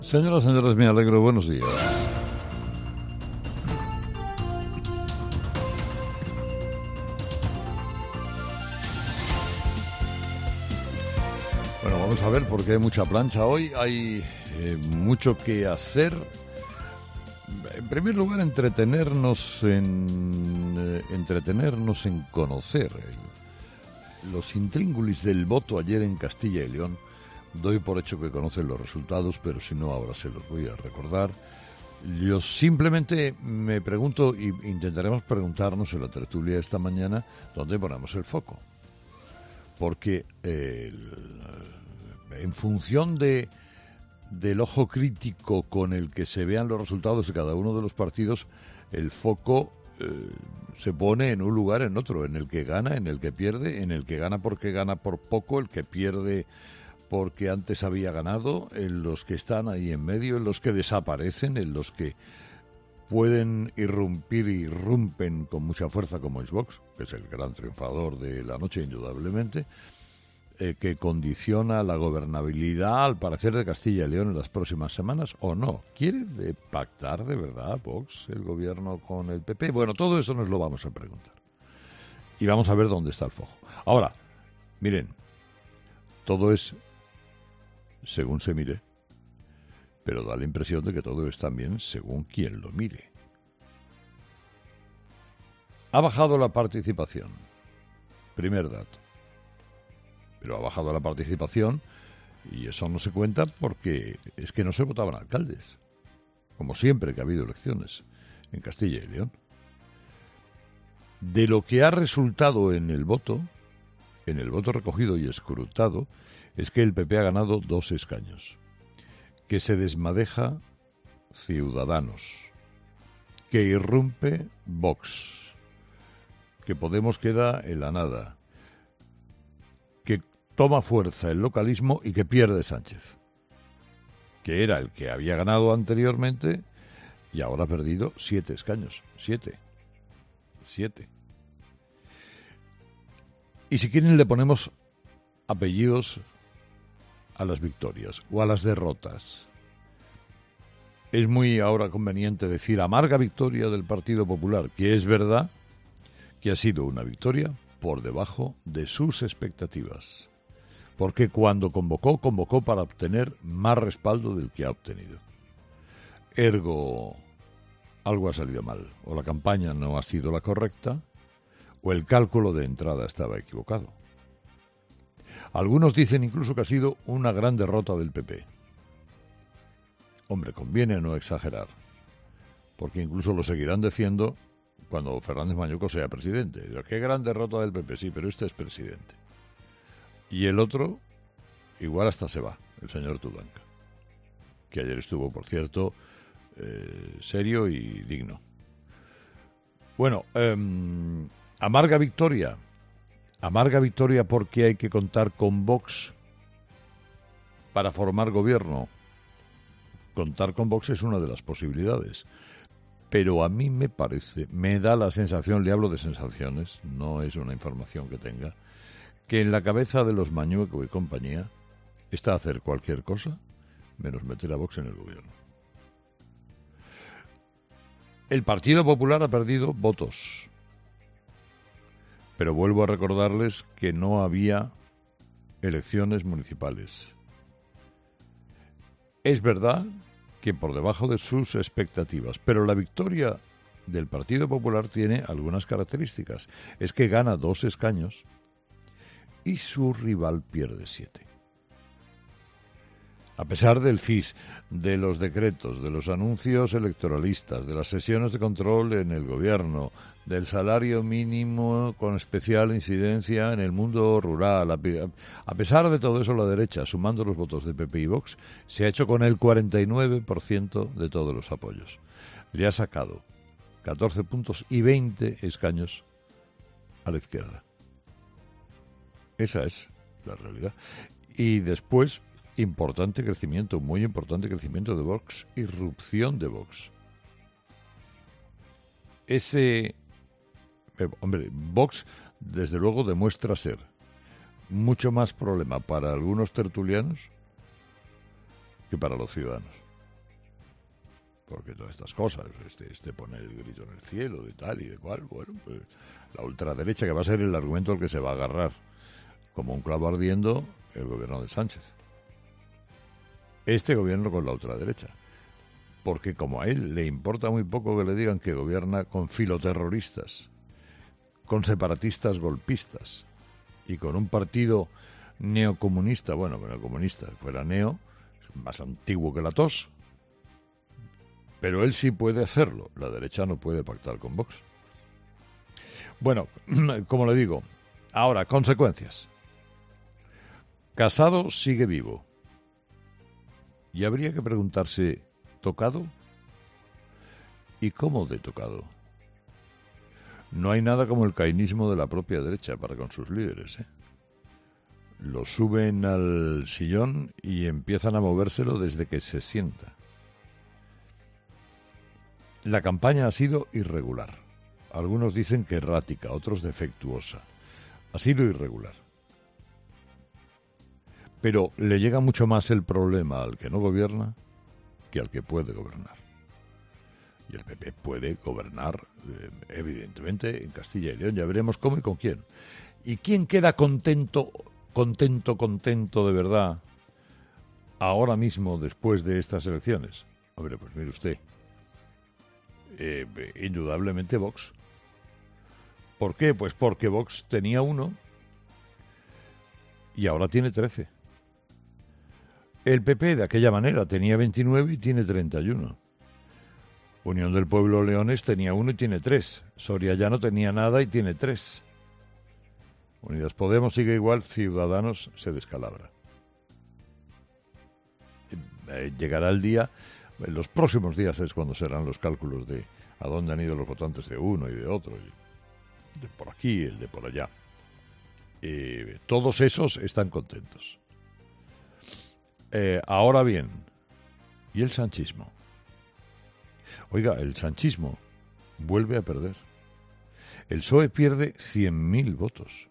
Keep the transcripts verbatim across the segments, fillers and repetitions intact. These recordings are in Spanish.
Señoras y señores, me alegro. Buenos días. Bueno, vamos a ver, porque hay mucha plancha hoy, hay eh, mucho que hacer. En primer lugar, entretenernos en eh, entretenernos en conocer el, los intríngulis del voto ayer en Castilla y León. Doy por hecho que conocen los resultados, pero si no, ahora se los voy a recordar. Yo simplemente me pregunto, y intentaremos preguntarnos en la tertulia esta mañana, ¿dónde ponemos el foco? Porque eh, el, en función de del ojo crítico con el que se vean los resultados de cada uno de los partidos, el foco eh, se pone en un lugar, en otro, en el que gana, en el que pierde, en el que gana porque gana por poco, el que pierde porque antes había ganado, en los que están ahí en medio, en los que desaparecen, en los que pueden irrumpir y irrumpen con mucha fuerza como es Vox, que es el gran triunfador de la noche indudablemente, eh, que condiciona la gobernabilidad al parecer de Castilla y León en las próximas semanas, ¿o no? ¿Quiere de pactar de verdad Vox el gobierno con el P P? Bueno, todo eso nos lo vamos a preguntar. Y vamos a ver dónde está el foco. Ahora, miren, todo es según se mire, pero da la impresión de que todo es también según quien lo mire. Ha bajado la participación, primer dato, pero ha bajado la participación y eso no se cuenta porque es que no se votaban alcaldes, como siempre que ha habido elecciones en Castilla y León. De lo que ha resultado en el voto, en el voto recogido y escrutado, es que el P P ha ganado dos escaños, que se desmadeja Ciudadanos, que irrumpe Vox, que Podemos queda en la nada, que toma fuerza el localismo y que pierde Sánchez, que era el que había ganado anteriormente y ahora ha perdido siete escaños, siete, siete. Y si quieren le ponemos apellidos a las victorias o a las derrotas. Es muy ahora conveniente decir amarga victoria del Partido Popular, que es verdad que ha sido una victoria por debajo de sus expectativas, porque cuando convocó, convocó para obtener más respaldo del que ha obtenido. Ergo, algo ha salido mal, o la campaña no ha sido la correcta, o el cálculo de entrada estaba equivocado. Algunos dicen incluso que ha sido una gran derrota del P P. Hombre, conviene no exagerar, porque incluso lo seguirán diciendo cuando Fernández Mañuco sea presidente. Qué gran derrota del P P, sí, pero este es presidente. Y el otro, igual hasta se va, el señor Tudanca, que ayer estuvo, por cierto, eh, serio y digno. Bueno, eh, amarga victoria. Amarga victoria porque hay que contar con Vox para formar gobierno. Contar con Vox es una de las posibilidades. Pero a mí me parece, me da la sensación, le hablo de sensaciones, no es una información que tenga, que en la cabeza de los Mañueco y compañía está hacer cualquier cosa menos meter a Vox en el gobierno. El Partido Popular ha perdido votos. Pero vuelvo a recordarles que no había elecciones municipales. Es verdad que por debajo de sus expectativas, pero la victoria del Partido Popular tiene algunas características. Es que gana dos escaños y su rival pierde siete. A pesar del C I S, de los decretos, de los anuncios electoralistas, de las sesiones de control en el gobierno, del salario mínimo con especial incidencia en el mundo rural, a pesar de todo eso, la derecha, sumando los votos de P P y Vox, se ha hecho con el cuarenta y nueve por ciento de todos los apoyos. Le ha sacado catorce puntos y veinte escaños a la izquierda. Esa es la realidad. Y después, importante crecimiento, muy importante crecimiento de Vox, irrupción de Vox. Ese, eh, hombre, Vox desde luego demuestra ser mucho más problema para algunos tertulianos que para los ciudadanos. porque todas estas cosas, este, este pone el grito en el cielo, de tal y de cual, bueno, pues la ultraderecha, que va a ser el argumento al que se va a agarrar como un clavo ardiendo el gobierno de Sánchez. Este gobierno con la ultraderecha. Porque como a él le importa muy poco que le digan que gobierna con filoterroristas, con separatistas golpistas y con un partido neocomunista, bueno, neocomunista, fuera neo, más antiguo que la tos, pero él sí puede hacerlo, la derecha no puede pactar con Vox. Bueno, como le digo, ahora, consecuencias. Casado sigue vivo. Y habría que preguntarse, ¿tocado? ¿Y cómo de tocado? No hay nada como el cainismo de la propia derecha para con sus líderes, ¿eh? Lo suben al sillón y empiezan a movérselo desde que se sienta. La campaña ha sido irregular. Algunos dicen que errática, otros defectuosa. Ha sido irregular. Pero le llega mucho más el problema al que no gobierna que al que puede gobernar. Y el P P puede gobernar, eh, evidentemente, en Castilla y León. Ya veremos cómo y con quién. ¿Y quién queda contento, contento, contento de verdad ahora mismo después de estas elecciones? Hombre, pues mire usted, eh, indudablemente Vox. ¿Por qué? Pues porque Vox tenía uno y ahora tiene trece. El P P de aquella manera tenía veintinueve y tiene treinta y uno. Unión del Pueblo Leones tenía uno y tiene tres. Soria ya no tenía nada y tiene tres. Unidas Podemos sigue igual, Ciudadanos se descalabra. Eh, llegará el día, en los próximos días es cuando serán los cálculos de a dónde han ido los votantes de uno y de otro, y de por aquí, el de por allá. Eh, todos esos están contentos. Eh, ahora bien, ¿y el sanchismo? Oiga, el sanchismo vuelve a perder. El P S O E pierde cien mil votos.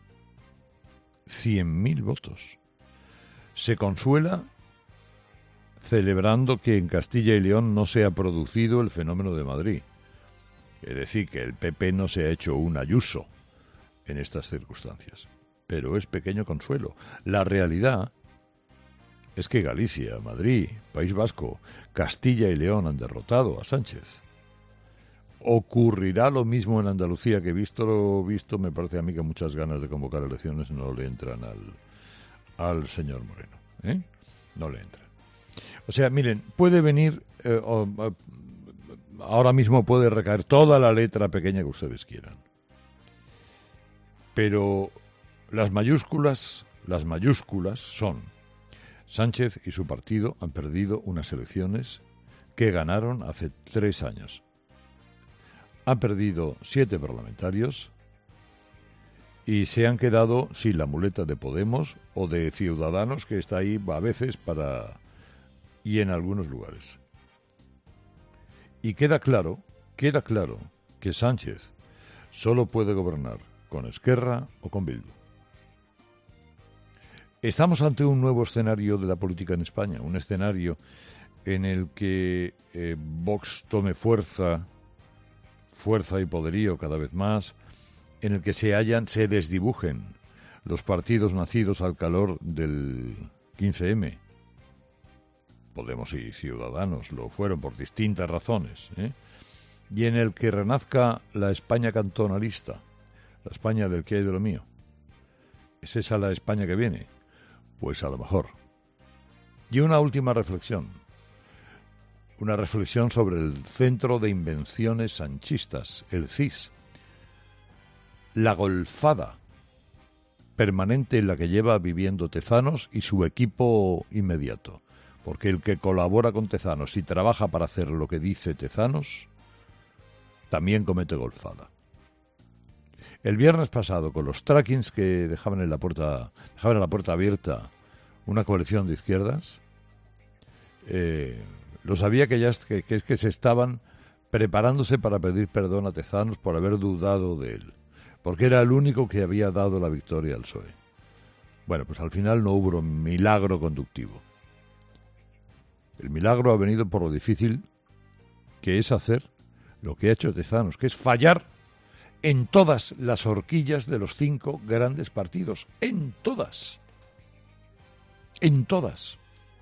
cien mil votos. Se consuela celebrando que en Castilla y León no se ha producido el fenómeno de Madrid. Es decir, que el P P no se ha hecho un Ayuso en estas circunstancias. Pero es pequeño consuelo. La realidad es que Galicia, Madrid, País Vasco, Castilla y León han derrotado a Sánchez. ¿Ocurrirá lo mismo en Andalucía? Que visto lo visto, me parece a mí que muchas ganas de convocar elecciones no le entran al, al señor Moreno. ¿eh? No le entran. O sea, miren, puede venir, eh, o, o, ahora mismo puede recaer toda la letra pequeña que ustedes quieran. Pero las mayúsculas, las mayúsculas son: Sánchez y su partido han perdido unas elecciones que ganaron hace tres años. Han perdido siete parlamentarios y se han quedado sin la muleta de Podemos o de Ciudadanos, que está ahí a veces para y en algunos lugares. Y queda claro, queda claro que Sánchez solo puede gobernar con Esquerra o con Bildu. Estamos ante un nuevo escenario de la política en España, un escenario en el que eh, Vox tome fuerza, fuerza y poderío cada vez más, en el que se hallan, se desdibujen los partidos nacidos al calor del quince eme. Podemos y Ciudadanos lo fueron por distintas razones, ¿eh? Y en el que renazca la España cantonalista, la España del que hay de lo mío. ¿Es esa la España que viene? Pues a lo mejor. Y una última reflexión. Una reflexión sobre el Centro de Invenciones Sanchistas, el C I S. La golfada permanente en la que lleva viviendo Tezanos y su equipo inmediato. Porque el que colabora con Tezanos y trabaja para hacer lo que dice Tezanos, también comete golfada. El viernes pasado, con los trackings que dejaban en la puerta, dejaban en la puerta abierta una coalición de izquierdas, eh, lo sabía que ya es que, que, es que se estaban preparándose para pedir perdón a Tezanos por haber dudado de él, porque era el único que había dado la victoria al P S O E. Bueno, pues al final no hubo milagro conductivo. El milagro ha venido por lo difícil que es hacer lo que ha hecho Tezanos, que es fallar en todas las horquillas de los cinco grandes partidos, en todas, en todas.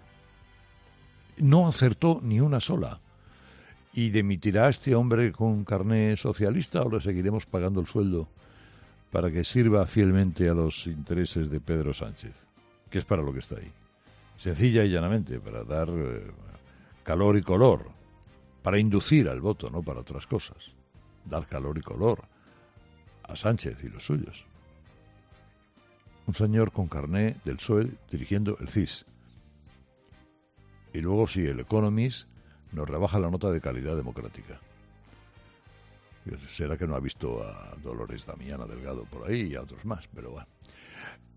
No acertó ni una sola. ¿Y dimitirá a este hombre con carné socialista o le seguiremos pagando el sueldo para que sirva fielmente a los intereses de Pedro Sánchez? Que es para lo que está ahí. Sencilla y llanamente, para dar eh, calor y color, para inducir al voto, no para otras cosas. Dar calor y color a Sánchez y los suyos. Un señor con carné del P S O E dirigiendo el C I S. Y luego sí, el Economist nos rebaja la nota de calidad democrática. Será que no ha visto a Dolores Damiana Delgado por ahí y a otros más, pero bueno.